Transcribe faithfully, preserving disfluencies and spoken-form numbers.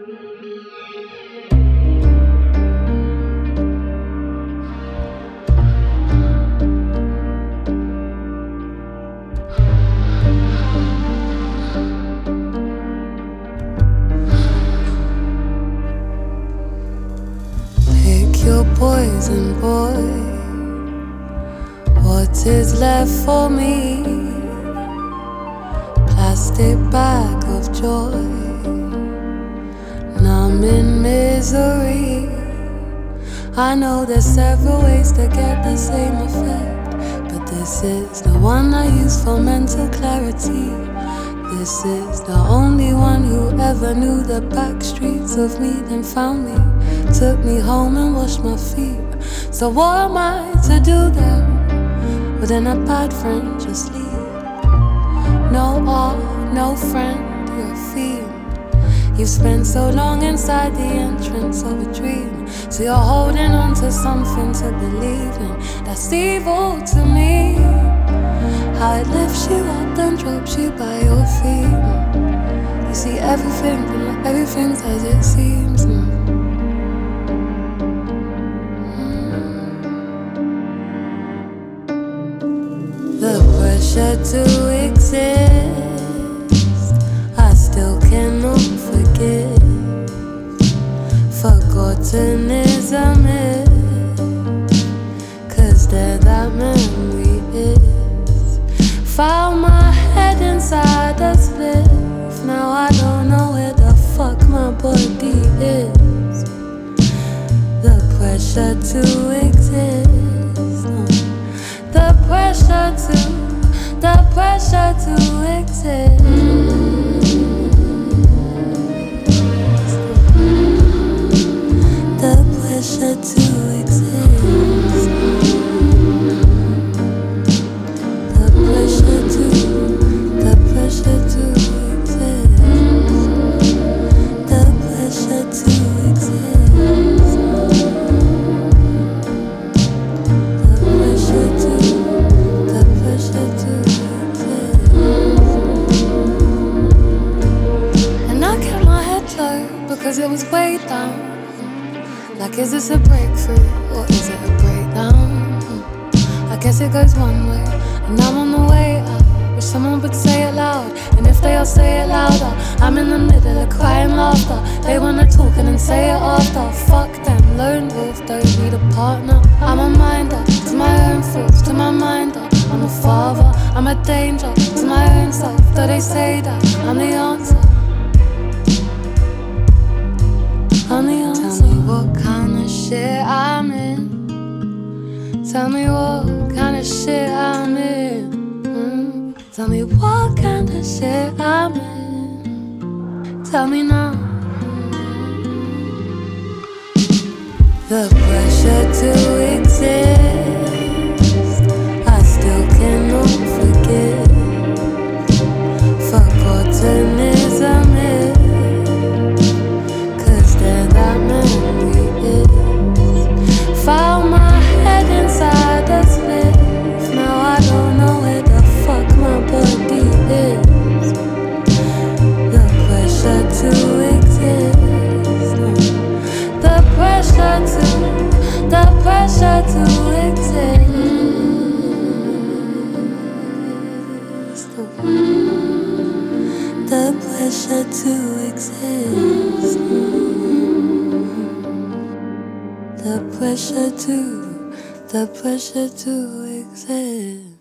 Your poison, boy. What is left for me? Plastic bag of joy. Numb in misery. I know there's several ways to get the same effect, but this is the one I use for mental clarity. This is the only one who ever knew the back streets of me, then found me, took me home and washed my feet. So what am I to do then? Within a bad friend, just leave. No art, no friend, you're a fiend. You've spent so long inside the entrance of a dream, so you're holding on to something to believe in. That's evil to me. How it lifts you up then drops you by your feet. You see everything, but not everything's as it seems. Mm. The pressure to exist, I still cannot forget. Forgotten is a myth, 'cause there that memory is. Found my head inside a spliff. Now I don't know where the fuck my body is. The pressure to exist, the pressure to, the pressure to exist. The pressure to exist. The pressure to, the pressure to exist. The pressure to exist. The pressure to, the pressure to exist. And I kept my head low because it was way down. Like, is this a breakthrough or is it a breakdown? I guess it goes one way, and I'm on the way out. Wish someone would say it loud, and if they all say it louder, I'm in the middle of crying laughter. They wanna talk and then say it after. Fuck them, lone wolf, don't need a partner. I'm a minder to my own thoughts, to my minder. I'm a father, I'm a danger to my own self. Though they say that I'm the answer, I'm the answer. Tell me what kind of shit I'm in. Tell me what kind of shit I'm in. Mm. Tell me what kind of shit I'm in. Tell me now. The pressure to exist, I still cannot forget. Forgotten is a myth, 'cause there that memory is. Found my head inside a spliff. Now I don't know where the fuck my body is. The pressure to exist. The pressure to, the pressure to exist. The pressure to exist. The pressure to, the pressure to exist.